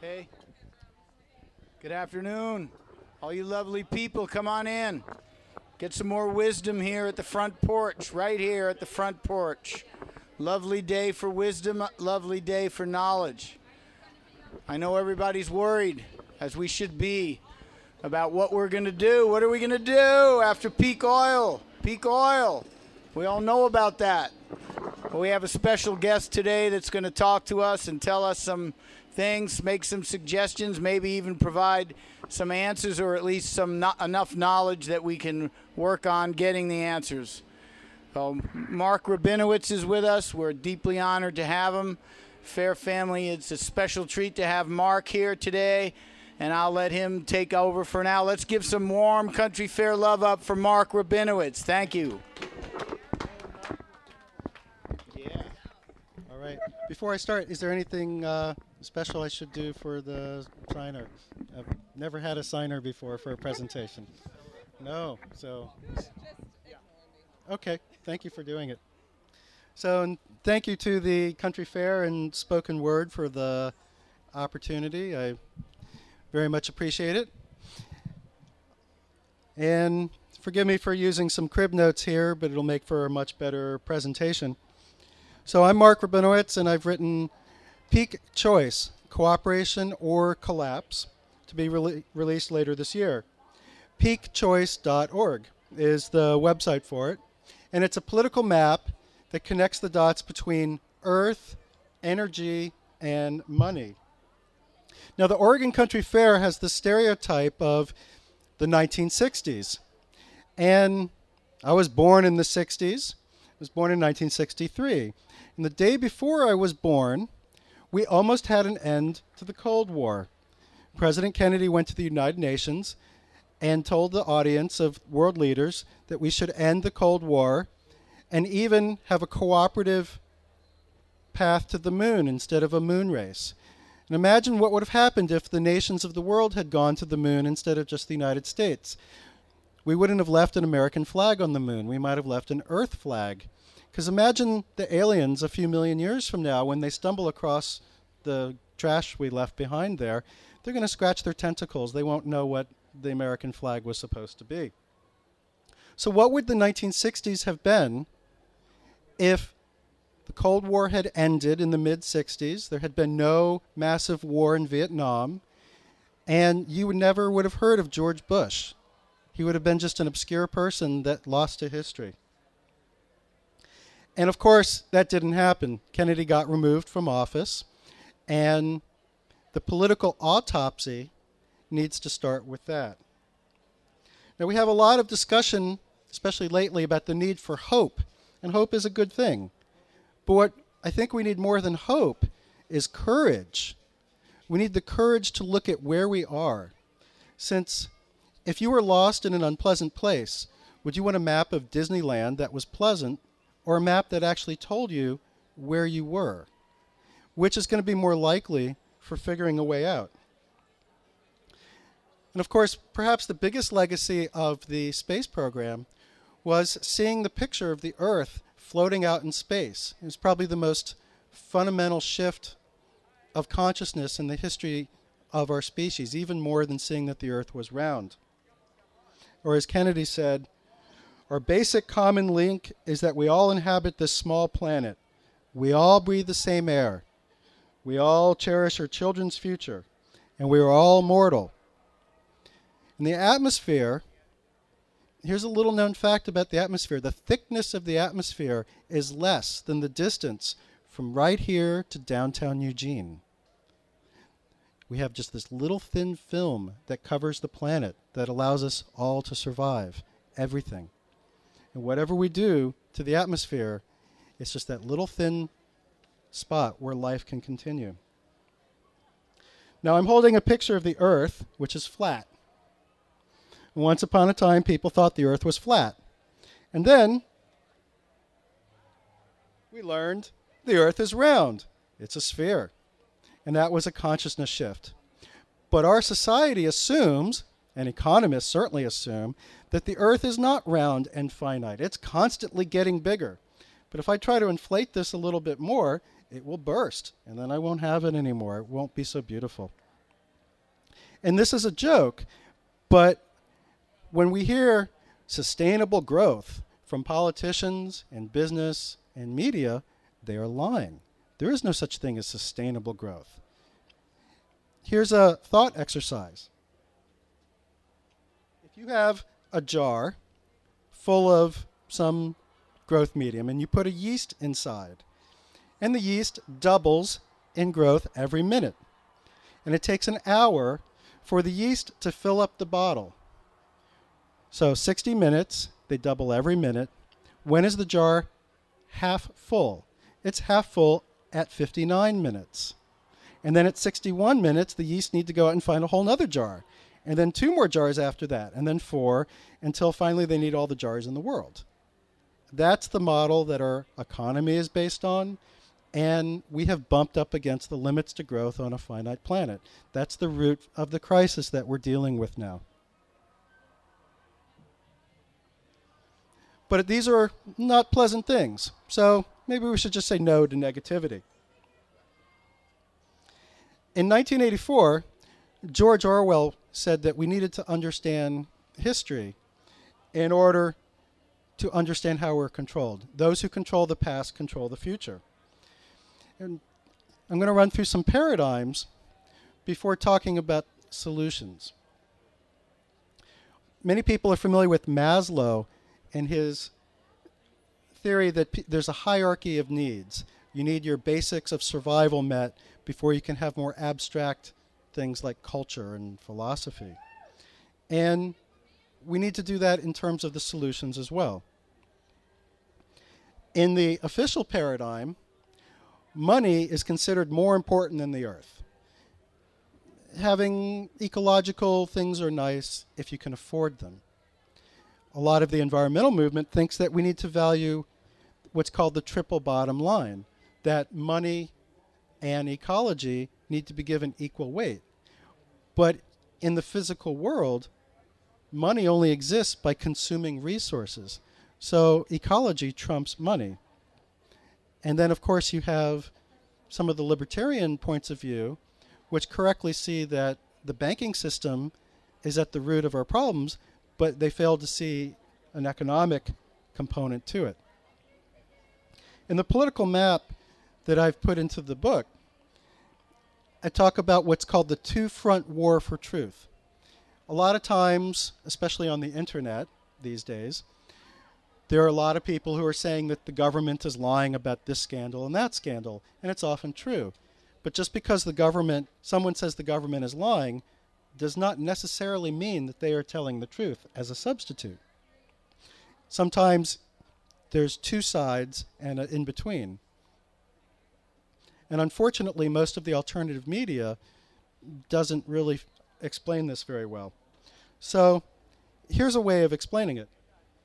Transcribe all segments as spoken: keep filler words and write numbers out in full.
Okay. Good afternoon. All you lovely people, come on in. Get some more wisdom here at the front porch, right here at the front porch. Lovely day for wisdom, lovely day for knowledge. I know everybody's worried, as we should be, about what we're going to do. What are we going to do after peak oil? Peak oil. We all know about that. But we have a special guest today that's going to talk to us and tell us some things, make some suggestions, maybe even provide some answers, or at least some not enough knowledge that we can work on getting the answers. So Mark Rabinowitz is with us. We're deeply honored to have him. Fair family, it's a special treat to have Mark here today, and I'll let him take over for now. Let's give some warm Country Fair love up for Mark Rabinowitz. Thank you. Yeah. All right. Before I start, is there anything uh, special I should do for the signer? I've never had a signer before for a presentation. No. So. Okay. Thank you for doing it. So, and thank you to the Country Fair and Spoken Word for the opportunity. I very much appreciate it. And forgive me for using some crib notes here, but it'll make for a much better presentation. So I'm Mark Rabinowitz, and I've written Peak Choice, Cooperation or Collapse, to be re- released later this year. peak choice dot org is the website for it, and it's a political map that connects the dots between earth, energy, and money. Now, the Oregon Country Fair has the stereotype of the nineteen sixties. And I was born in the sixties. I was born in nineteen sixty-three. And the day before I was born, we almost had an end to the Cold War. President Kennedy went to the United Nations and told the audience of world leaders that we should end the Cold War and even have a cooperative path to the moon instead of a moon race. And imagine what would have happened if the nations of the world had gone to the moon instead of just the United States. We wouldn't have left an American flag on the moon. We might have left an Earth flag. Because imagine the aliens a few million years from now, when they stumble across the trash we left behind there, they're going to scratch their tentacles. They won't know what the American flag was supposed to be. So what would the nineteen sixties have been if the Cold War had ended in the mid-sixties, there had been no massive war in Vietnam, and you would never would have heard of George Bush? He would have been just an obscure person that lost to history. And of course, that didn't happen. Kennedy got removed from office, and the political autopsy needs to start with that. Now, we have a lot of discussion, especially lately, about the need for hope. And hope is a good thing. But what I think we need more than hope is courage. We need the courage to look at where we are. Since if you were lost in an unpleasant place, would you want a map of Disneyland that was pleasant, or a map that actually told you where you were? Which is going to be more likely for figuring a way out? And of course, perhaps the biggest legacy of the space program was seeing the picture of the Earth floating out in space. It was probably the most fundamental shift of consciousness in the history of our species, even more than seeing that the Earth was round. Or as Kennedy said, our basic common link is that we all inhabit this small planet. We all breathe the same air. We all cherish our children's future. And we are all mortal. In the atmosphere, here's a little known fact about the atmosphere. The thickness of the atmosphere is less than the distance from right here to downtown Eugene. We have just this little thin film that covers the planet that allows us all to survive, everything. And whatever we do to the atmosphere, it's just that little thin spot where life can continue. Now, I'm holding a picture of the Earth, which is flat. Once upon a time, people thought the Earth was flat. And then we learned the Earth is round. It's a sphere. And that was a consciousness shift. But our society assumes, and economists certainly assume, that the Earth is not round and finite. It's constantly getting bigger. But if I try to inflate this a little bit more, it will burst, and then I won't have it anymore. It won't be so beautiful. And this is a joke, but when we hear sustainable growth from politicians and business and media, they are lying. There is no such thing as sustainable growth. Here's a thought exercise. If you have a jar full of some growth medium and you put a yeast inside, and the yeast doubles in growth every minute, and it takes an hour for the yeast to fill up the bottle. So sixty minutes, they double every minute. When is the jar half full? It's half full at fifty-nine minutes. And then at sixty-one minutes, the yeast need to go out and find a whole other jar. And then two more jars after that, and then four, until finally they need all the jars in the world. That's the model that our economy is based on, and we have bumped up against the limits to growth on a finite planet. That's the root of the crisis that we're dealing with now. But these are not pleasant things, so maybe we should just say no to negativity. In nineteen eighty-four, George Orwell said that we needed to understand history in order to understand how we're controlled. Those who control the past control the future. And I'm going to run through some paradigms before talking about solutions. Many people are familiar with Maslow and his theory that p- there's a hierarchy of needs. You need your basics of survival met before you can have more abstract things like culture and philosophy. And we need to do that in terms of the solutions as well. In the official paradigm, money is considered more important than the earth. Having ecological things are nice if you can afford them. A lot of the environmental movement thinks that we need to value what's called the triple bottom line, that money and ecology need to be given equal weight. But in the physical world, money only exists by consuming resources. So ecology trumps money. And then, of course, you have some of the libertarian points of view, which correctly see that the banking system is at the root of our problems, but they fail to see an economic component to it. In the political map that I've put into the book, I talk about what's called the two-front war for truth. A lot of times, especially on the internet these days, there are a lot of people who are saying that the government is lying about this scandal and that scandal, and it's often true. But just because the government, someone says the government is lying, does not necessarily mean that they are telling the truth as a substitute. Sometimes there's two sides and an in-between. And unfortunately, most of the alternative media doesn't really f- explain this very well. So here's a way of explaining it.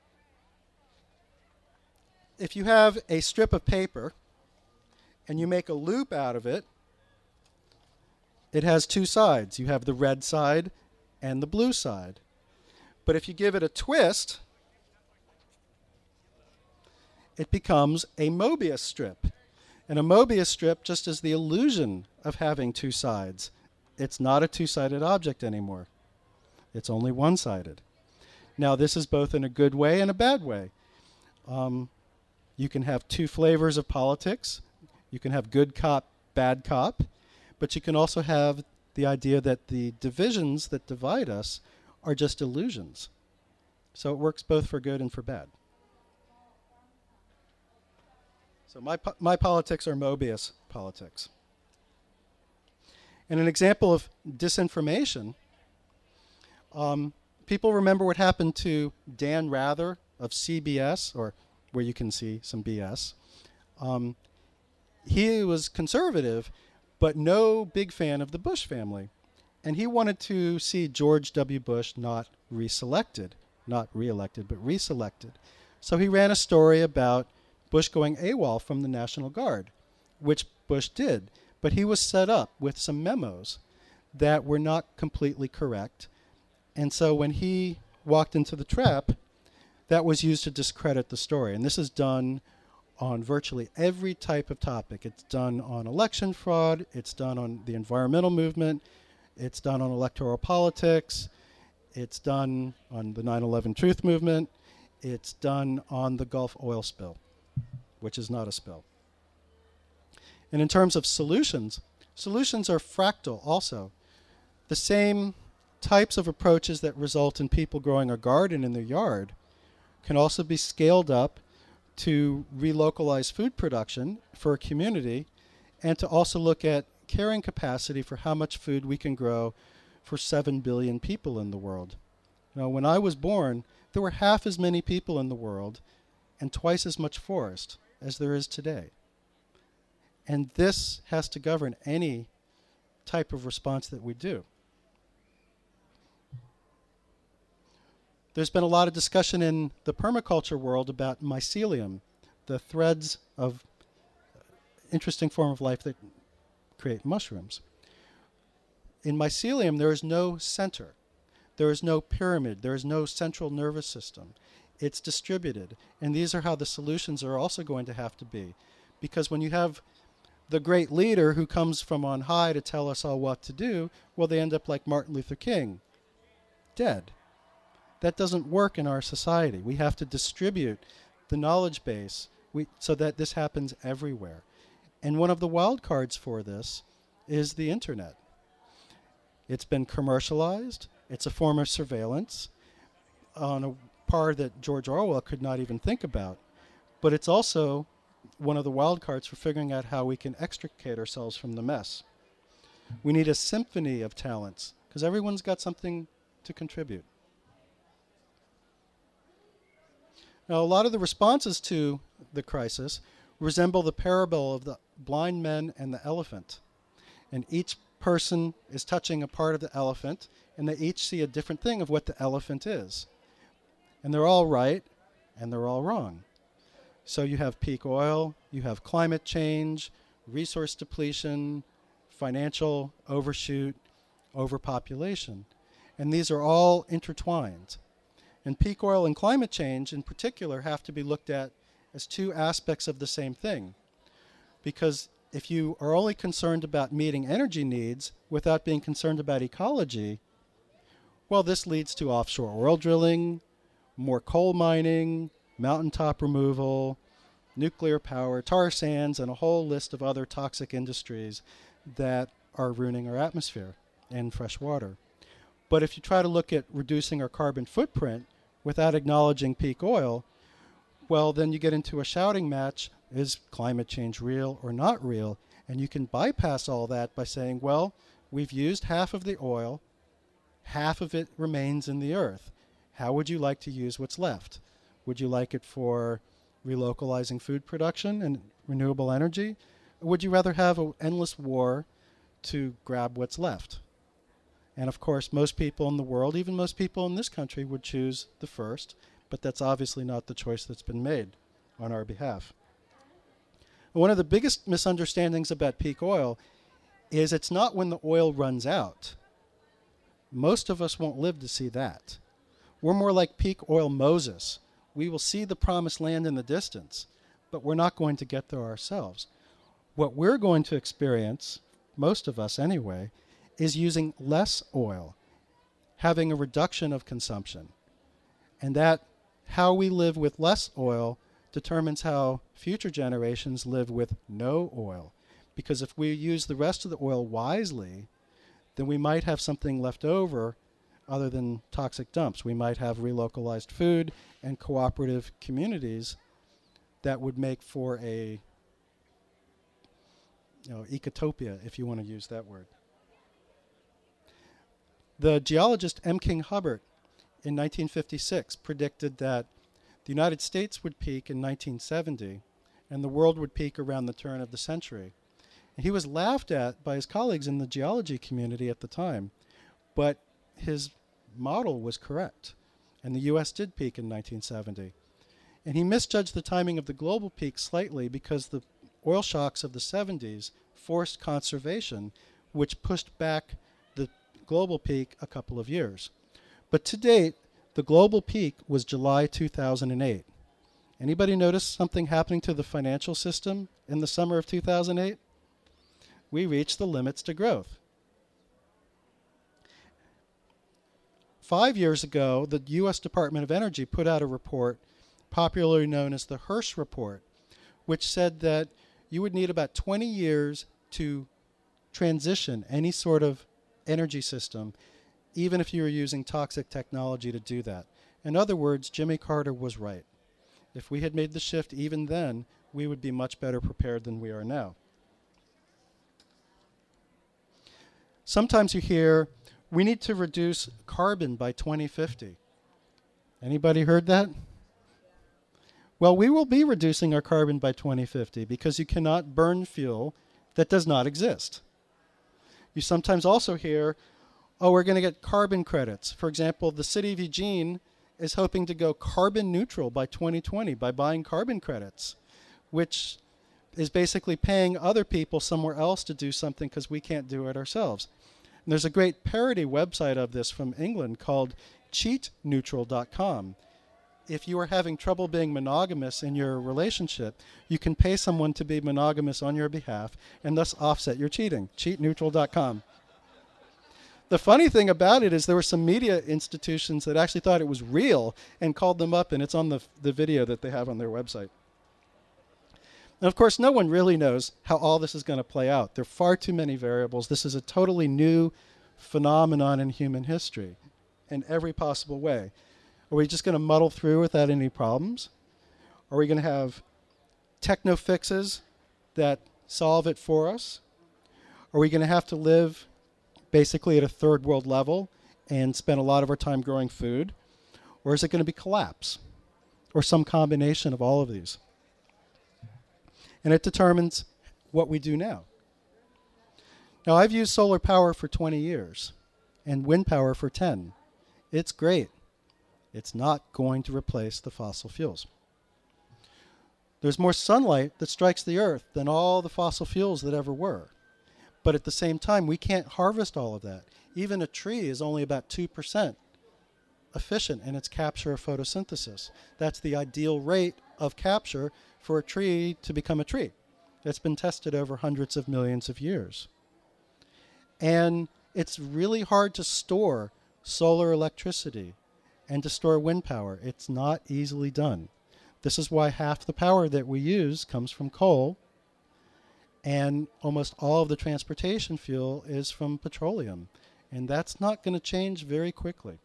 If you have a strip of paper and you make a loop out of it, it has two sides. You have the red side and the blue side. But if you give it a twist, it becomes a Mobius strip. And a Mobius strip just is the illusion of having two sides. It's not a two-sided object anymore. It's only one-sided. Now, this is both in a good way and a bad way. Um, you can have two flavors of politics. You can have good cop, bad cop. But you can also have the idea that the divisions that divide us are just illusions. So it works both for good and for bad. So my po- my politics are Mobius politics. And an example of disinformation, um, people remember what happened to Dan Rather of C B S, or where you can see some B S. Um, he was conservative, but no big fan of the Bush family. And he wanted to see George W. Bush not reselected, not reelected, but reselected. So he ran a story about Bush going AWOL from the National Guard, which Bush did. But he was set up with some memos that were not completely correct. And so when he walked into the trap, that was used to discredit the story. And this is done on virtually every type of topic. It's done on election fraud. It's done on the environmental movement. It's done on electoral politics. It's done on the nine eleven Truth Movement. It's done on the Gulf oil spill, which is not a spill. And in terms of solutions, solutions are fractal also. The same types of approaches that result in people growing a garden in their yard can also be scaled up to relocalize food production for a community and to also look at carrying capacity for how much food we can grow for seven billion people in the world. You know, when I was born, there were half as many people in the world and twice as much forest as there is today. And this has to govern any type of response that we do. There's been a lot of discussion in the permaculture world about mycelium, the threads of interesting form of life that create mushrooms. In mycelium, there is no center. There is no pyramid. There is no central nervous system. It's distributed. And these are how the solutions are also going to have to be. Because when you have the great leader who comes from on high to tell us all what to do, well, they end up like Martin Luther King, dead. That doesn't work in our society. We have to distribute the knowledge base we, so that this happens everywhere. And one of the wild cards for this is the internet. It's been commercialized. It's a form of surveillance on a par that George Orwell could not even think about. But it's also one of the wild cards for figuring out how we can extricate ourselves from the mess. We need a symphony of talents because everyone's got something to contribute. Now, a lot of the responses to the crisis resemble the parable of the blind men and the elephant. And each person is touching a part of the elephant, and they each see a different thing of what the elephant is. And they're all right, and they're all wrong. So you have peak oil, you have climate change, resource depletion, financial overshoot, overpopulation. And these are all intertwined. And peak oil and climate change in particular have to be looked at as two aspects of the same thing. Because if you are only concerned about meeting energy needs without being concerned about ecology, well, this leads to offshore oil drilling, more coal mining, mountaintop removal, nuclear power, tar sands, and a whole list of other toxic industries that are ruining our atmosphere and fresh water. But if you try to look at reducing our carbon footprint without acknowledging peak oil, well, then you get into a shouting match, is climate change real or not real? And you can bypass all that by saying, well, we've used half of the oil, half of it remains in the earth. How would you like to use what's left? Would you like it for relocalizing food production and renewable energy? Or would you rather have an endless war to grab what's left? And of course, most people in the world, even most people in this country, would choose the first, but that's obviously not the choice that's been made on our behalf. One of the biggest misunderstandings about peak oil is it's not when the oil runs out. Most of us won't live to see that. We're more like peak oil Moses. We will see the promised land in the distance, but we're not going to get there ourselves. What we're going to experience, most of us anyway, is using less oil, having a reduction of consumption. And that how we live with less oil determines how future generations live with no oil. Because if we use the rest of the oil wisely, then we might have something left over other than toxic dumps. We might have relocalized food and cooperative communities that would make for a, you know, ecotopia, if you want to use that word. The geologist M. King Hubbert in nineteen fifty-six predicted that the United States would peak in nineteen seventy and the world would peak around the turn of the century. And he was laughed at by his colleagues in the geology community at the time, but his model was correct, and the U S did peak in nineteen seventy. And he misjudged the timing of the global peak slightly because the oil shocks of the seventies forced conservation, which pushed back the global peak a couple of years. But to date, the global peak was July two thousand eight. Anybody notice something happening to the financial system in the summer of two thousand eight? We reached the limits to growth. Five years ago, the U S Department of Energy put out a report, popularly known as the Hirsch Report, which said that you would need about twenty years to transition any sort of energy system, even if you were using toxic technology to do that. In other words, Jimmy Carter was right. If we had made the shift even then, we would be much better prepared than we are now. Sometimes you hear, we need to reduce carbon by twenty fifty. Anybody heard that? Well, we will be reducing our carbon by twenty fifty because you cannot burn fuel that does not exist. You sometimes also hear, oh, we're going to get carbon credits. For example, the city of Eugene is hoping to go carbon neutral by twenty twenty by buying carbon credits, which is basically paying other people somewhere else to do something because we can't do it ourselves. And there's a great parody website of this from England called cheat neutral dot com. If you are having trouble being monogamous in your relationship, you can pay someone to be monogamous on your behalf and thus offset your cheating. cheat neutral dot com. The funny thing about it is there were some media institutions that actually thought it was real and called them up, and it's on the, the video that they have on their website. And of course, no one really knows how all this is going to play out. There are far too many variables. This is a totally new phenomenon in human history in every possible way. Are we just going to muddle through without any problems? Are we going to have techno fixes that solve it for us? Are we going to have to live basically at a third world level and spend a lot of our time growing food? Or is it going to be collapse? Or some combination of all of these? And it determines what we do now. Now, I've used solar power for twenty years and wind power for ten. It's great. It's not going to replace the fossil fuels. There's more sunlight that strikes the earth than all the fossil fuels that ever were. But at the same time, we can't harvest all of that. Even a tree is only about two percent efficient in its capture of photosynthesis. That's the ideal rate of capture for a tree to become a tree. That's been tested over hundreds of millions of years. And it's really hard to store solar electricity and to store wind power. It's not easily done. This is why half the power that we use comes from coal, and almost all of the transportation fuel is from petroleum. And that's not going to change very quickly.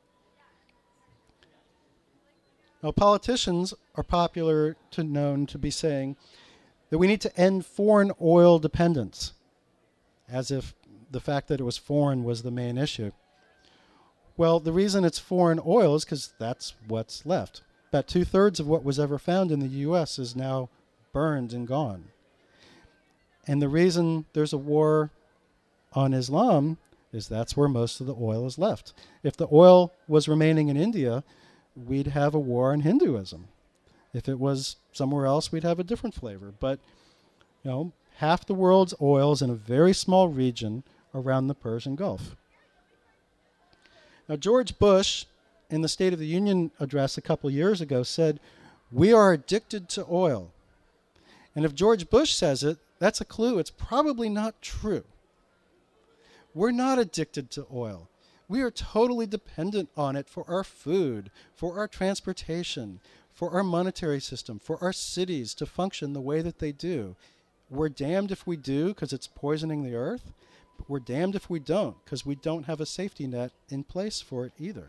Now, politicians are popular to known to be saying that we need to end foreign oil dependence, as if the fact that it was foreign was the main issue. Well, the reason it's foreign oil is because that's what's left. About two-thirds of what was ever found in the U S is now burned and gone. And the reason there's a war on Islam is that's where most of the oil is left. If the oil was remaining in India, we'd have a war on Hinduism. If it was somewhere else, we'd have a different flavor. But, you know, half the world's oil is in a very small region around the Persian Gulf. Now, George Bush, in the State of the Union address a couple years ago, said, "We are addicted to oil." And if George Bush says it, that's a clue it's probably not true. We're not addicted to oil. We are totally dependent on it for our food, for our transportation, for our monetary system, for our cities to function the way that they do. We're damned if we do because it's poisoning the earth, but we're damned if we don't because we don't have a safety net in place for it either.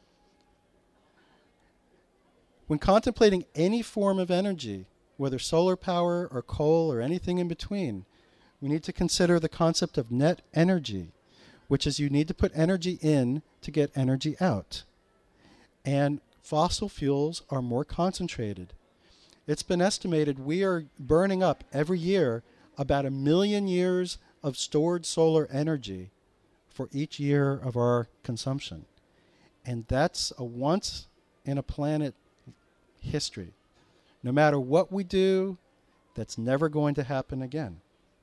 When contemplating any form of energy, whether solar power or coal or anything in between, we need to consider the concept of net energy, which is you need to put energy in to get energy out. And fossil fuels are more concentrated. It's been estimated we are burning up every year about a million years of stored solar energy for each year of our consumption. And that's a once in a planet history. No matter what we do, that's never going to happen again.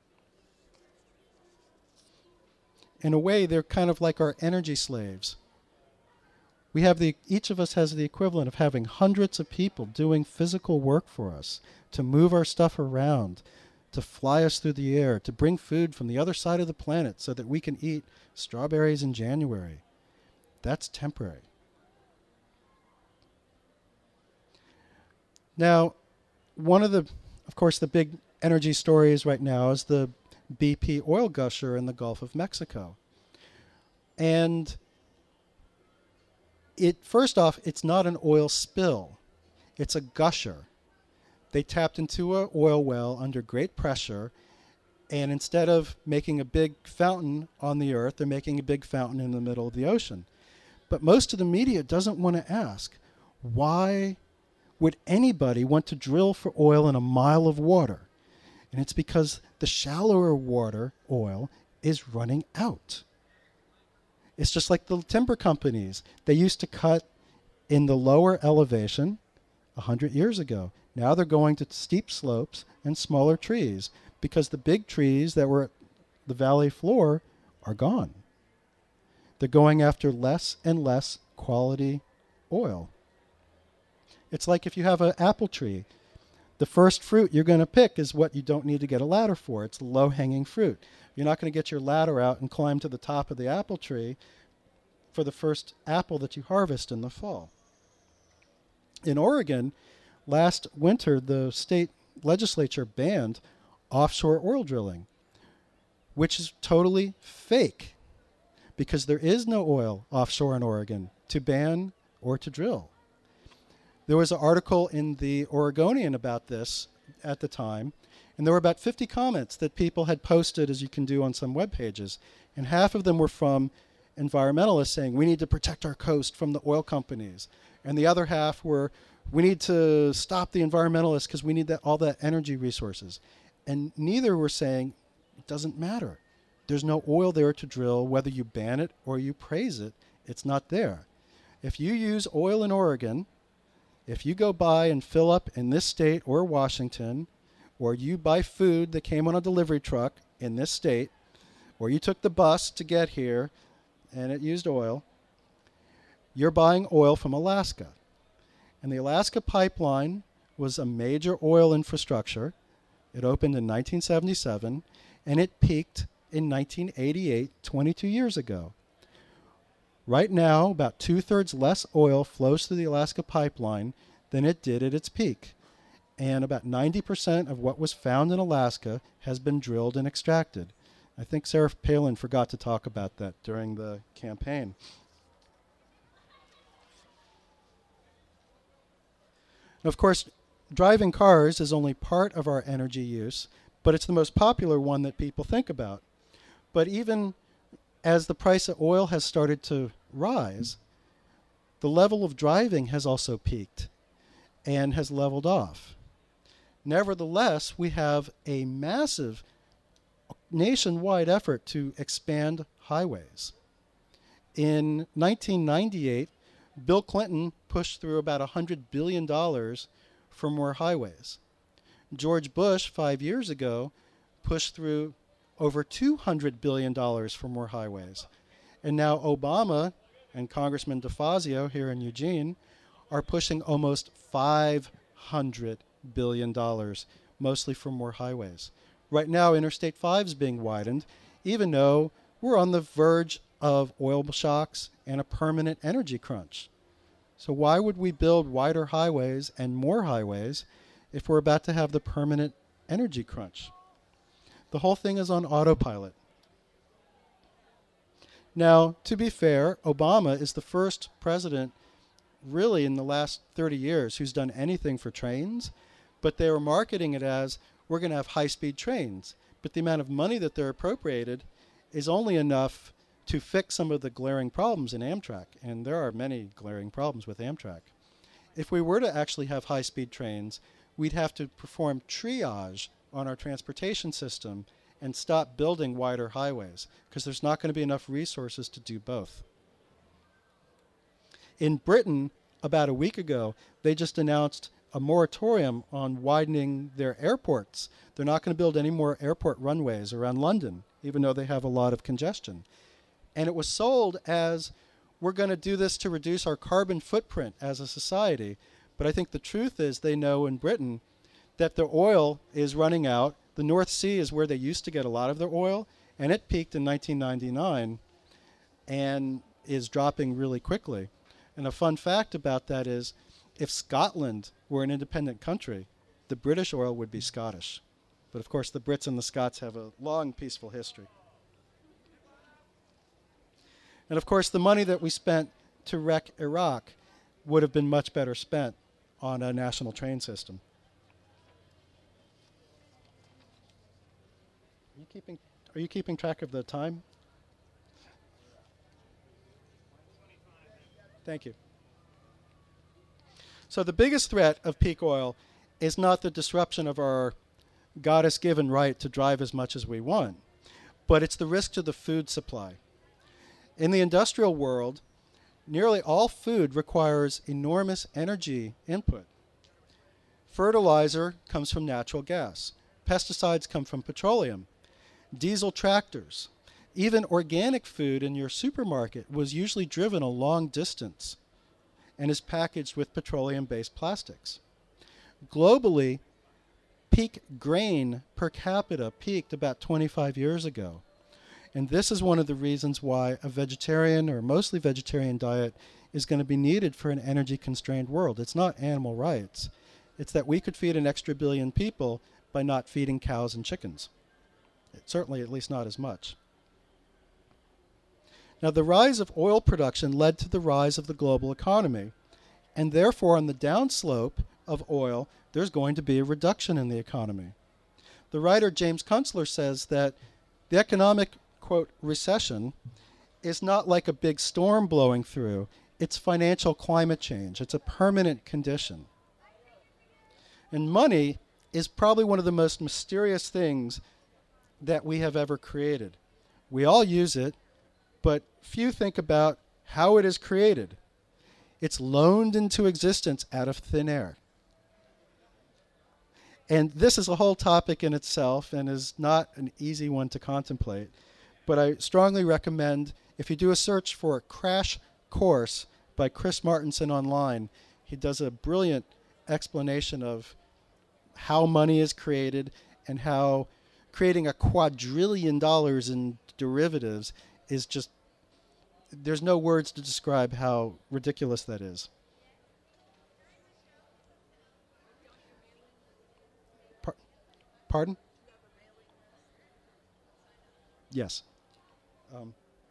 In a way, they're kind of like our energy slaves. We have the, each of us has the equivalent of having hundreds of people doing physical work for us, to move our stuff around, to fly us through the air, to bring food from the other side of the planet so that we can eat strawberries in January. That's temporary. Now, one of the, of course, the big energy stories right now is the B P oil gusher in the Gulf of Mexico. And it, first off, it's not an oil spill. It's a gusher. They tapped into an oil well under great pressure, and instead of making a big fountain on the earth, they're making a big fountain in the middle of the ocean. But most of the media doesn't want to ask, why would anybody want to drill for oil in a mile of water? And it's because the shallower water oil is running out. It's just like the timber companies. They used to cut in the lower elevation a hundred years ago. Now they're going to steep slopes and smaller trees because the big trees that were at the valley floor are gone. They're going after less and less quality oil. It's like if you have an apple tree. The first fruit you're going to pick is what you don't need to get a ladder for. It's low-hanging fruit. You're not going to get your ladder out and climb to the top of the apple tree for the first apple that you harvest in the fall. In Oregon, last winter, the state legislature banned offshore oil drilling, which is totally fake because there is no oil offshore in Oregon to ban or to drill. There was an article in the Oregonian about this at the time, and there were about fifty comments that people had posted, as you can do on some web pages, and half of them were from environmentalists saying, we need to protect our coast from the oil companies, and the other half were, we need to stop the environmentalists because we need that, all that energy resources. And neither were saying, it doesn't matter. There's no oil there to drill, whether you ban it or you praise it, it's not there. If you use oil in Oregon, if you go buy and fill up in this state or Washington, or you buy food that came on a delivery truck in this state, or you took the bus to get here and it used oil, you're buying oil from Alaska. And the Alaska pipeline was a major oil infrastructure. It opened in nineteen seventy-seven, and it peaked in nineteen eighty-eight, twenty-two years ago. Right now, about two-thirds less oil flows through the Alaska pipeline than it did at its peak. And about ninety percent of what was found in Alaska has been drilled and extracted. I think Sarah Palin forgot to talk about that during the campaign. And of course, driving cars is only part of our energy use, but it's the most popular one that people think about. But even as the price of oil has started to rise, the level of driving has also peaked and has leveled off. Nevertheless, we have a massive nationwide effort to expand highways. In nineteen ninety-eight, Bill Clinton pushed through about one hundred billion dollars for more highways. George Bush, five years ago, pushed through over two hundred billion dollars for more highways. And now Obama and Congressman DeFazio here in Eugene are pushing almost five hundred billion dollars, mostly for more highways. Right now, Interstate five is being widened, even though we're on the verge of oil shocks and a permanent energy crunch. So why would we build wider highways and more highways if we're about to have the permanent energy crunch? The whole thing is on autopilot. Now, to be fair, Obama is the first president really in the last thirty years who's done anything for trains, but they were marketing it as we're going to have high-speed trains. But the amount of money that they're appropriated is only enough to fix some of the glaring problems in Amtrak, and there are many glaring problems with Amtrak. If we were to actually have high-speed trains, we'd have to perform triage on our transportation system and stop building wider highways because there's not going to be enough resources to do both. In Britain, about a week ago, they just announced a moratorium on widening their airports. They're not going to build any more airport runways around London, even though they have a lot of congestion. And it was sold as, we're going to do this to reduce our carbon footprint as a society. But I think the truth is they know in Britain that the oil is running out. The North Sea is where they used to get a lot of their oil, and it peaked in nineteen ninety-nine and is dropping really quickly. And a fun fact about that is If Scotland were an independent country, the British oil would be Scottish. But of course, the Brits and the Scots have a long, peaceful history. And of course, the money that we spent to wreck Iraq would have been much better spent on a national train system. Are you keeping, are you keeping track of the time? Thank you. So the biggest threat of peak oil is not the disruption of our goddess-given right to drive as much as we want, but it's the risk to the food supply. In the industrial world, nearly all food requires enormous energy input. Fertilizer comes from natural gas. Pesticides come from petroleum. Diesel tractors. Even organic food in your supermarket was usually driven a long distance and is packaged with petroleum-based plastics. Globally, peak grain per capita peaked about twenty-five years ago. And this is one of the reasons why a vegetarian or mostly vegetarian diet is going to be needed for an energy-constrained world. It's not animal rights. It's that we could feed an extra billion people by not feeding cows and chickens. It, certainly, at least not as much. Now, the rise of oil production led to the rise of the global economy. And therefore, on the downslope of oil, there's going to be a reduction in the economy. The writer James Kunstler says that the economic, quote, recession is not like a big storm blowing through. It's financial climate change. It's a permanent condition. And money is probably one of the most mysterious things that we have ever created. We all use it, but few think about how it is created. It's loaned into existence out of thin air. And this is a whole topic in itself and is not an easy one to contemplate. But I strongly recommend, if you do a search for a Crash Course by Chris Martenson online, he does a brilliant explanation of how money is created and how creating a quadrillion dollars in derivatives is just, there's no words to describe how ridiculous that is. Par- Pardon? Yes. Um,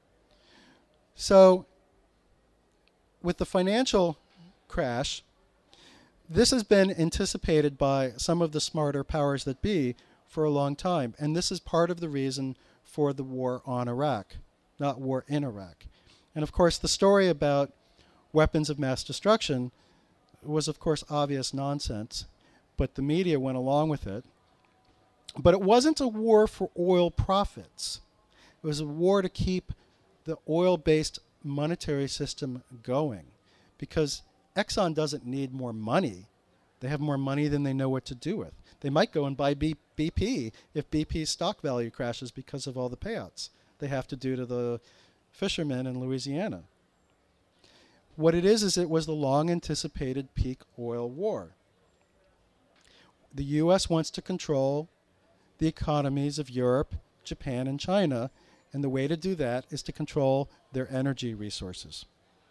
so, with the financial crash, this has been anticipated by some of the smarter powers that be for a long time. And this is part of the reason for the war on Iraq, not war in Iraq. And of course, the story about weapons of mass destruction was, of course, obvious nonsense, but the media went along with it. But it wasn't a war for oil profits. It was a war to keep the oil-based monetary system going, because Exxon doesn't need more money. They have more money than they know what to do with. They might go and buy B- BP if B P's stock value crashes because of all the payouts they have to do to the fishermen in Louisiana. What it is is it was the long-anticipated peak oil war. The U S wants to control the economies of Europe, Japan, and China, and the way to do that is to control their energy resources.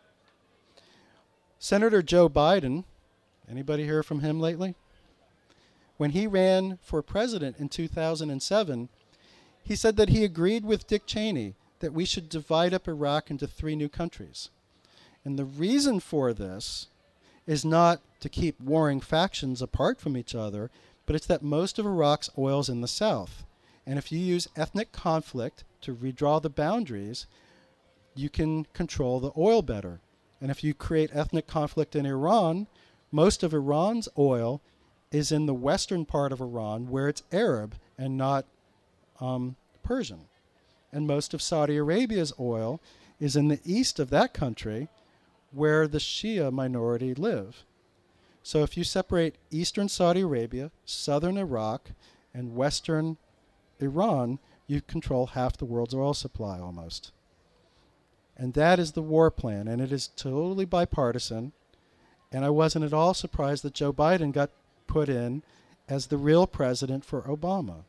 Senator Joe Biden, anybody hear from him lately? When he ran for president in two thousand seven, he said that he agreed with Dick Cheney that we should divide up Iraq into three new countries. And the reason for this is not to keep warring factions apart from each other, but it's that most of Iraq's oil is in the south. And if you use ethnic conflict to redraw the boundaries, you can control the oil better. And if you create ethnic conflict in Iran, most of Iran's oil is in the western part of Iran, where it's Arab and not um, Persian. And most of Saudi Arabia's oil is in the east of that country, where the Shia minority live. So if you separate eastern Saudi Arabia, southern Iraq, and western Iran, you control half the world's oil supply almost. And that is the war plan, and it is totally bipartisan. And I wasn't at all surprised that Joe Biden got put in as the real president for Obama.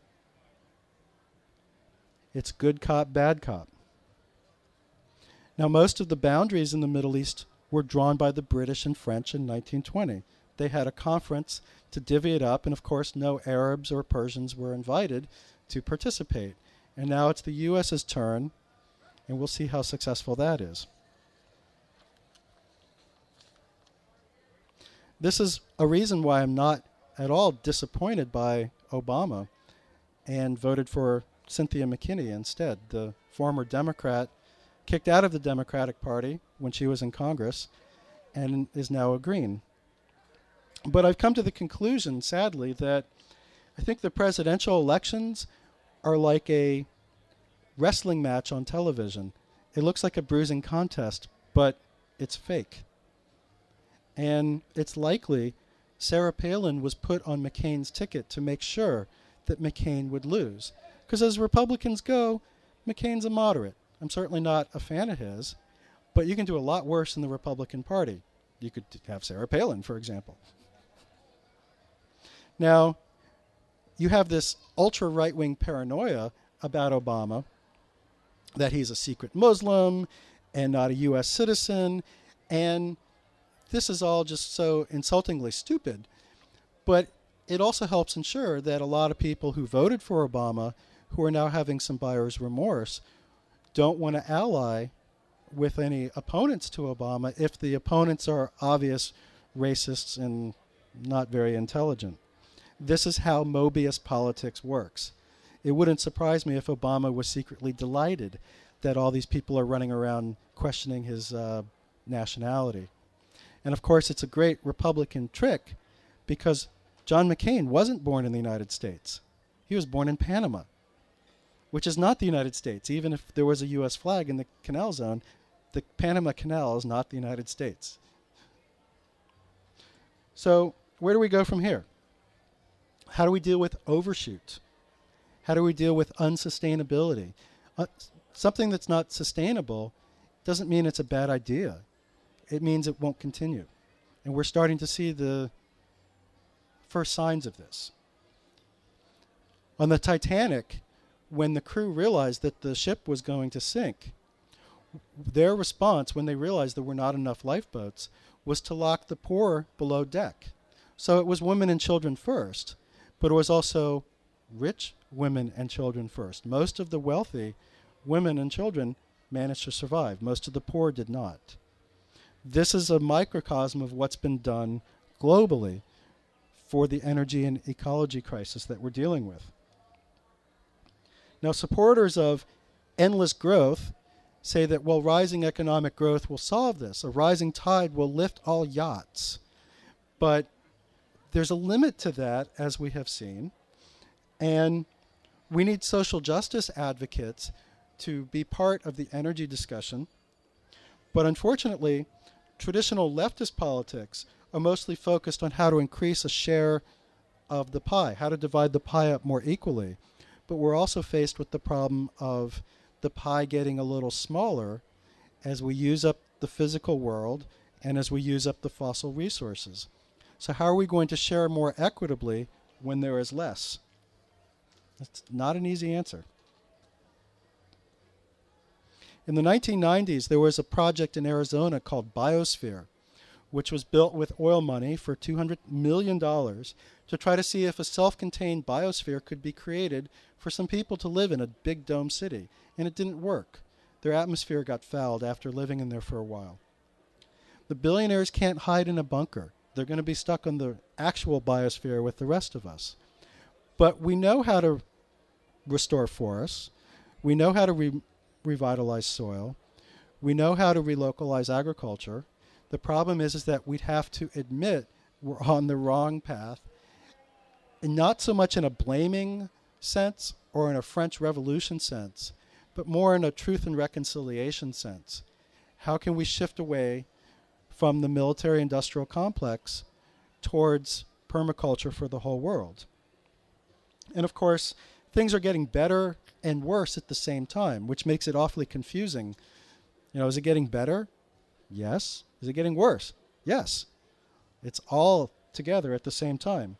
It's good cop, bad cop. Now, most of the boundaries in the Middle East were drawn by the British and French in nineteen twenty. They had a conference to divvy it up, and of course no Arabs or Persians were invited to participate. And now it's the U.S.'s turn, and we'll see how successful that is. This is a reason why I'm not at all disappointed by Obama and voted for Cynthia McKinney instead, the former Democrat kicked out of the Democratic Party when she was in Congress and is now a Green. But I've come to the conclusion, sadly, that I think the presidential elections are like a wrestling match on television. It looks like a bruising contest, but it's fake. And it's likely Sarah Palin was put on McCain's ticket to make sure that McCain would lose. Because as Republicans go, McCain's a moderate. I'm certainly not a fan of his, but you can do a lot worse in the Republican Party. You could have Sarah Palin, for example. Now, you have this ultra right-wing paranoia about Obama, that he's a secret Muslim and not a U S citizen, and this is all just so insultingly stupid. But it also helps ensure that a lot of people who voted for Obama, who are now having some buyer's remorse, don't want to ally with any opponents to Obama if the opponents are obvious racists and not very intelligent. This is how Mobius politics works. It wouldn't surprise me if Obama was secretly delighted that all these people are running around questioning his uh, nationality. And of course, it's a great Republican trick because John McCain wasn't born in the United States. He was born in Panama, which is not the United States. Even if there was a U S flag in the canal zone, the Panama Canal is not the United States. So where do we go from here? How do we deal with overshoot? How do we deal with unsustainability? Uh, something that's not sustainable doesn't mean it's a bad idea. It means it won't continue. And we're starting to see the first signs of this. On the Titanic, when the crew realized that the ship was going to sink, their response when they realized there were not enough lifeboats was to lock the poor below deck. So it was women and children first, but it was also rich women and children first. Most of the wealthy women and children managed to survive. Most of the poor did not. This is a microcosm of what's been done globally for the energy and ecology crisis that we're dealing with. Now, supporters of endless growth say that, well, rising economic growth will solve this. A rising tide will lift all yachts. But there's a limit to that, as we have seen. And we need social justice advocates to be part of the energy discussion. But unfortunately, traditional leftist politics are mostly focused on how to increase a share of the pie, how to divide the pie up more equally. But we're also faced with the problem of the pie getting a little smaller as we use up the physical world and as we use up the fossil resources. So how are we going to share more equitably when there is less? That's not an easy answer. In the nineteen nineties, there was a project in Arizona called Biosphere, which was built with oil money for two hundred million dollars to try to see if a self-contained biosphere could be created for some people to live in a big dome city. And it didn't work. Their atmosphere got fouled after living in there for a while. The billionaires can't hide in a bunker. They're going to be stuck on the actual biosphere with the rest of us. But we know how to restore forests. We know how to re- revitalize soil. We know how to relocalize agriculture. The problem is, is that we'd have to admit we're on the wrong path, and not so much in a blaming sense or in a French Revolution sense, but more in a truth and reconciliation sense. How can we shift away from the military-industrial complex towards permaculture for the whole world? And of course, things are getting better and worse at the same time, which makes it awfully confusing. You know, is it getting better? Yes. Is it getting worse? Yes. It's all together at the same time.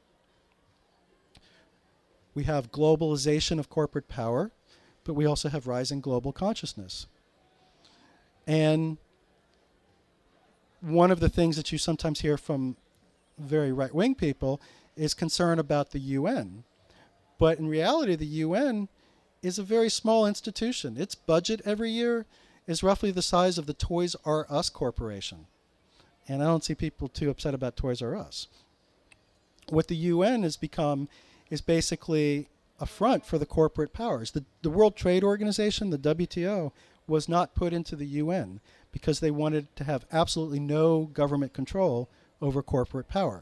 We have globalization of corporate power, but we also have rising global consciousness. And one of the things that you sometimes hear from very right-wing people is concern about the U N. But in reality, the U N is a very small institution. Its budget every year is roughly the size of the Toys R Us Corporation. And I don't see people too upset about Toys R Us. What the U N has become is basically a front for the corporate powers. The, the World Trade Organization, the W T O, was not put into the U N because they wanted to have absolutely no government control over corporate power.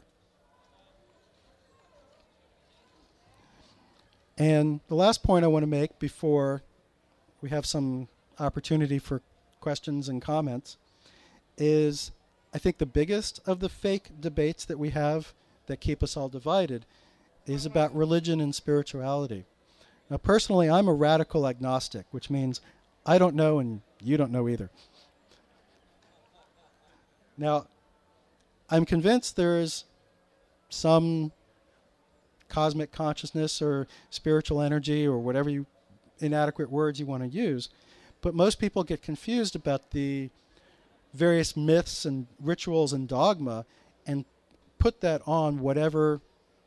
And the last point I want to make before we have some opportunity for questions and comments is I think the biggest of the fake debates that we have that keep us all divided is about religion and spirituality. Now, personally, I'm a radical agnostic, which means I don't know and you don't know either. Now, I'm convinced there's some cosmic consciousness or spiritual energy or whatever you inadequate words you want to use, but most people get confused about the various myths and rituals and dogma and put that on whatever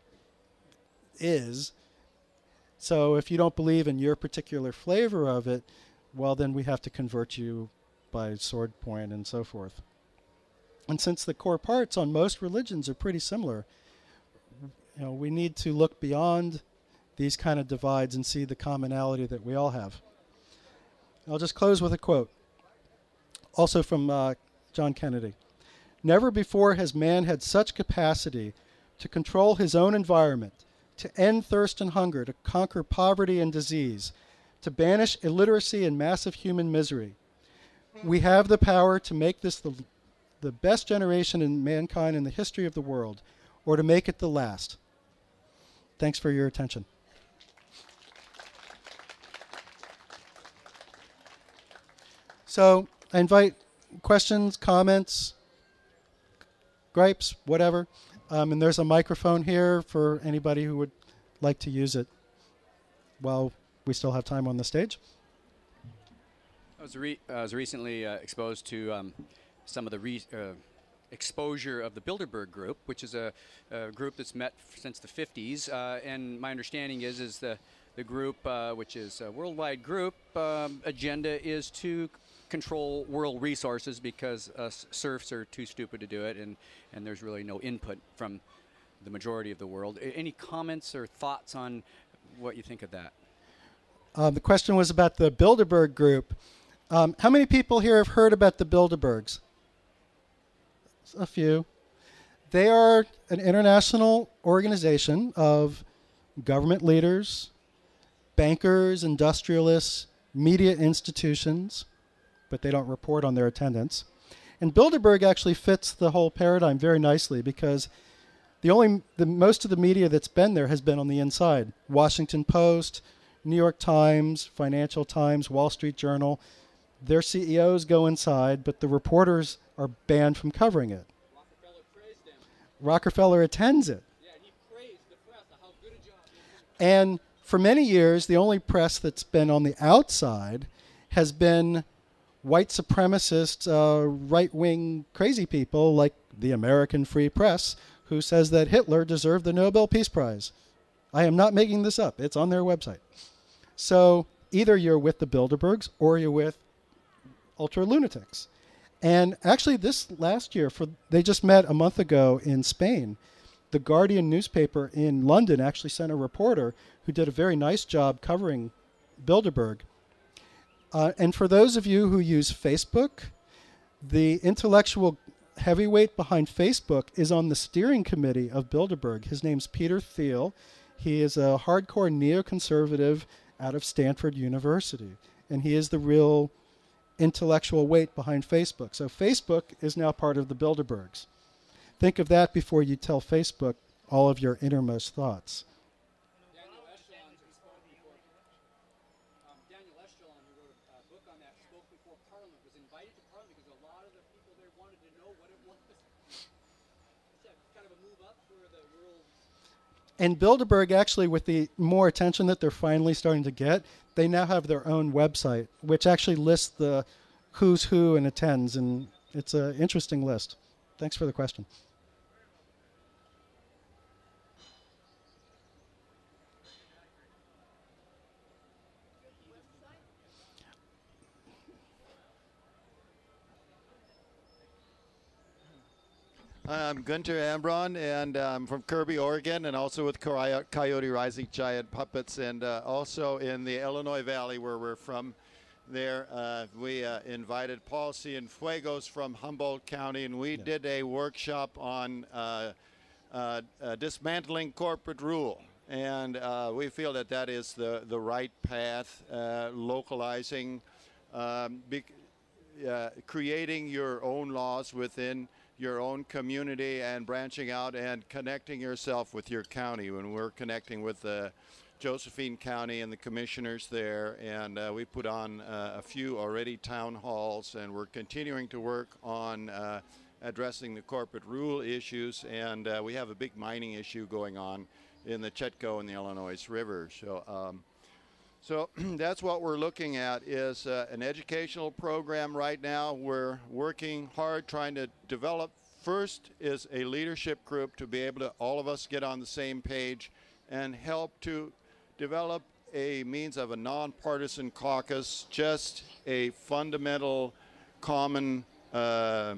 is. So if you don't believe in your particular flavor of it, well, then we have to convert you by sword point and so forth. And since the core parts on most religions are pretty similar, you know, we need to look beyond these kind of divides and see the commonality that we all have. I'll just close with a quote, also from uh, John Kennedy. "Never before has man had such capacity to control his own environment, to end thirst and hunger, to conquer poverty and disease, to banish illiteracy and massive human misery. We have the power to make this the, the best generation in mankind in the history of the world, or to make it the last." Thanks for your attention. So I invite questions, comments, gripes, whatever. Um, and there's a microphone here for anybody who would like to use it while we still have time on the stage. I was, re I was recently uh, exposed to um, some of the re uh, exposure of the Bilderberg Group, which is a, a group that's met since the fifties. Uh, and my understanding is, is the, the group, uh, which is a worldwide group, um, agenda is to control world resources because us serfs are too stupid to do it, and, and there's really no input from the majority of the world. A any comments or thoughts on what you think of that? Um, the question was about the Bilderberg Group. Um, how many people here have heard about the Bilderbergs? A few. They are an international organization of government leaders, bankers, industrialists, media institutions, but they don't report on their attendance. And Bilderberg actually fits the whole paradigm very nicely because the only the most of the media that's been there has been on the inside. Washington Post, New York Times, Financial Times, Wall Street Journal. Their C E Os go inside, but the reporters are banned from covering it. Rockefeller praised them. Rockefeller attends it. Yeah, and he praised the press on how good a job they did. And for many years, the only press that's been on the outside has been white supremacist, uh, right-wing crazy people like the American Free Press, who says that Hitler deserved the Nobel Peace Prize. I am not making this up. It's on their website. So either you're with the Bilderbergs or you're with ultra-lunatics. And actually this last year, for they just met a month ago in Spain. The Guardian newspaper in London actually sent a reporter who did a very nice job covering Bilderberg. Uh, and for those of you who use Facebook, the intellectual heavyweight behind Facebook is on the steering committee of Bilderberg. His name's Peter Thiel. He is a hardcore neoconservative out of Stanford University. And he is the real intellectual weight behind Facebook. So Facebook is now part of the Bilderbergs. Think of that before you tell Facebook all of your innermost thoughts. Daniel Echelon, who spoke before, um, Daniel Echelon, who wrote a uh, book on that, spoke before Parliament, was invited to Parliament because a lot of the people there wanted to know what it was. It's a, kind of a move up for the world. And Bilderberg, actually, with the more attention that they're finally starting to get, they now have their own website, which actually lists the who's who and attends. And it's an interesting list. Thanks for the question. I'm Gunter Ambron, and I'm from Kirby, Oregon, and also with Coyote Rising Giant Puppets, and uh, also in the Illinois Valley where we're from. There, uh, we uh, invited Paul Cienfuegos from Humboldt County, and we yeah. did a workshop on uh, uh, uh, dismantling corporate rule. And uh, we feel that that is the, the right path, uh, localizing, um, be, uh, creating your own laws within your own community and branching out and connecting yourself with your county. When we're connecting with the Josephine County and the commissioners there, and uh, we put on uh, a few already town halls, and we're continuing to work on uh, addressing the corporate rule issues, and uh, we have a big mining issue going on in the Chetco and the Illinois River. So, um, so that's what we're looking at, is uh, an educational program right now. We're working hard trying to develop. First is a leadership group to be able to, all of us, get on the same page and help to develop a means of a nonpartisan caucus, just a fundamental common uh,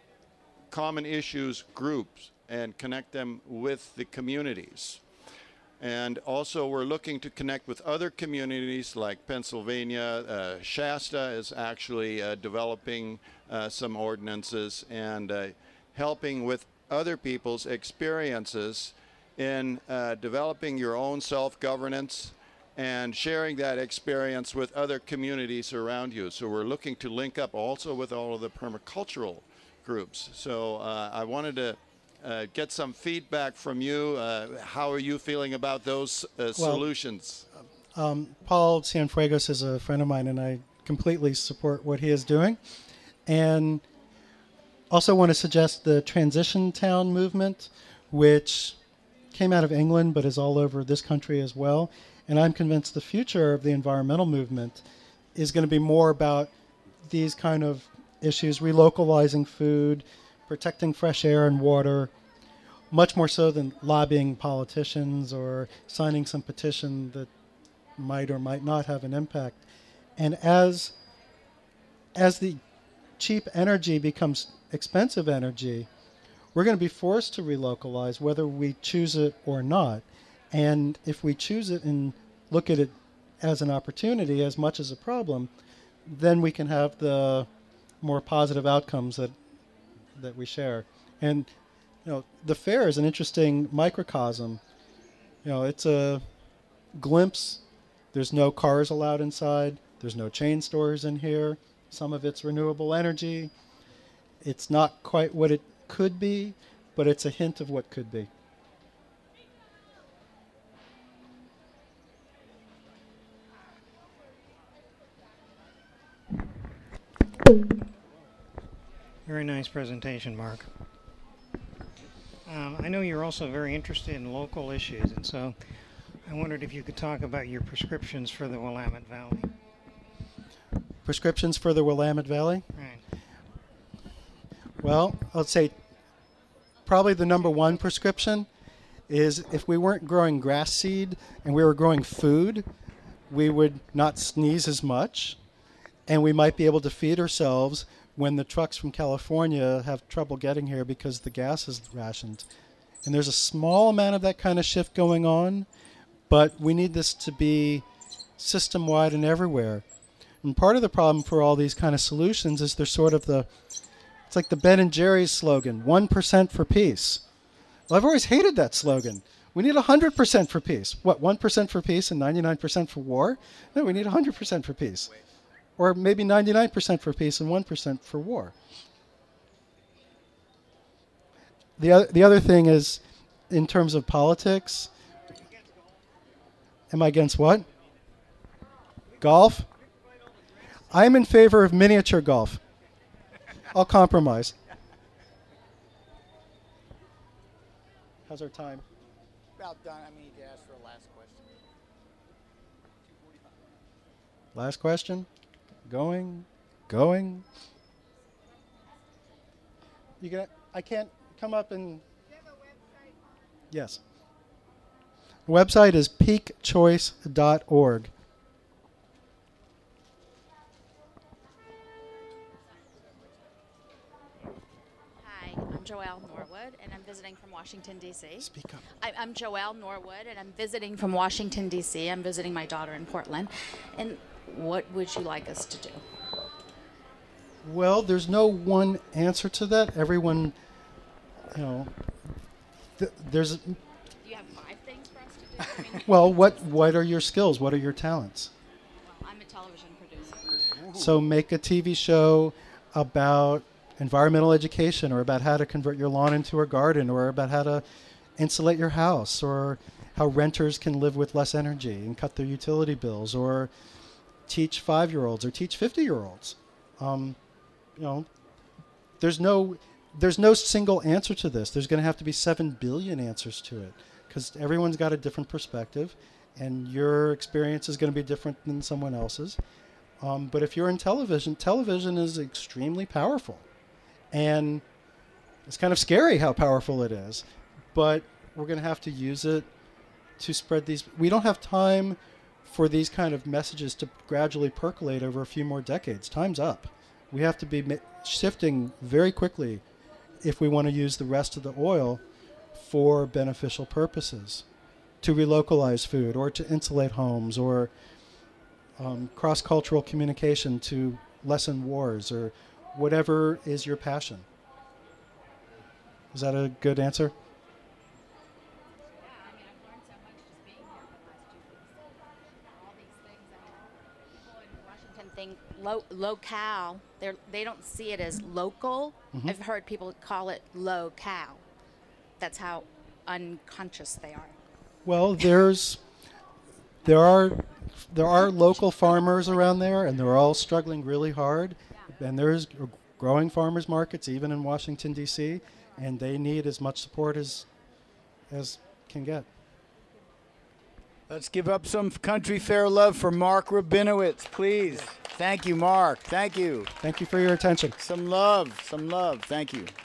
common issues groups, and connect them with the communities. And also we're looking to connect with other communities like Pennsylvania. Uh, Shasta is actually uh, developing uh, some ordinances and uh, helping with other people's experiences in uh, developing your own self-governance and sharing that experience with other communities around you. So we're looking to link up also with all of the permacultural groups. So uh, I wanted to uh, get some feedback from you. Uh, how are you feeling about those uh, well, solutions? Um, Paul Cienfuegos is a friend of mine, and I completely support what he is doing. And also want to suggest the Transition Town movement, which came out of England but is all over this country as well. And I'm convinced the future of the environmental movement is going to be more about these kind of issues, relocalizing food, protecting fresh air and water, much more so than lobbying politicians or signing some petition that might or might not have an impact. And as as the cheap energy becomes expensive energy, we're going to be forced to relocalize whether we choose it or not. And if we choose it and look at it as an opportunity as much as a problem, then we can have the more positive outcomes that that we share. And you know, the fair is an interesting microcosm. You know, it's a glimpse. There's no cars allowed inside. There's no chain stores in here. Some of it's renewable energy. It's not quite what it could be, but it's a hint of what could be. Very nice presentation, Mark. Um, I know you're also very interested in local issues, and so I wondered if you could talk about your prescriptions for the Willamette Valley. Prescriptions for the Willamette Valley? Right. Well, I'd say probably the number one prescription is if we weren't growing grass seed and we were growing food, we would not sneeze as much, and we might be able to feed ourselves when the trucks from California have trouble getting here because the gas is rationed. And there's a small amount of that kind of shift going on, but we need this to be system-wide and everywhere. And part of the problem for all these kind of solutions is they're sort of the, it's like the Ben and Jerry's slogan, one percent for peace. Well, I've always hated that slogan. We need one hundred percent for peace. What, one percent for peace and ninety-nine percent for war? No, we need one hundred percent for peace. Or maybe ninety-nine percent for peace and one percent for war. The other, the other thing is, in terms of politics, am I against what? Golf? I'm in favor of miniature golf. I'll compromise. How's our time? About done. I mean, you can ask for a last question. Last question? Going? Going? You can. I can't come up and. Yes. The website is peak choice dot org. Hi, I'm Joelle Norwood, and I'm visiting from Washington, D C. Speak up. I, I'm Joelle Norwood, and I'm visiting from Washington, D C. I'm visiting my daughter in Portland. And what would you like us to do? Well, there's no one answer to that. Everyone, you know, th- there's. Do you have five things for us to do? I mean, Well, what what are your skills? What are your talents? well, I'm a television producer. So make a T V show about environmental education, or about how to convert your lawn into a garden, or about how to insulate your house, or how renters can live with less energy and cut their utility bills, or teach five-year-olds or teach fifty-year-olds. Um, you know, there's no there's no single answer to this. There's going to have to be seven billion answers to it, because everyone's got a different perspective, and your experience is going to be different than someone else's. Um, but if you're in television, television is extremely powerful. And it's kind of scary how powerful it is. But we're going to have to use it to spread these. We don't have time for these kind of messages to gradually percolate over a few more decades. Time's up. We have to be mi- shifting very quickly if we want to use the rest of the oil for beneficial purposes, to relocalize food, or to insulate homes, or um, cross-cultural communication to lessen wars, or whatever is your passion. Is that a good answer? Yeah, I mean, I've learned so much just being here for the last two weeks. All these things, I mean, people in Washington think lo- locale. They're they don't see it as local. Mhm. I've heard people call it low-cal. That's how unconscious they are. Well, there's there are there are local farmers around there, and they're all struggling really hard. And there's g- growing farmers markets even in Washington D C, and they need as much support as as can get. Let's give up some country fair love for Mark Rabinowitz, please. Thank you, Mark. Thank you. Thank you for your attention. Some love, some love. Thank you.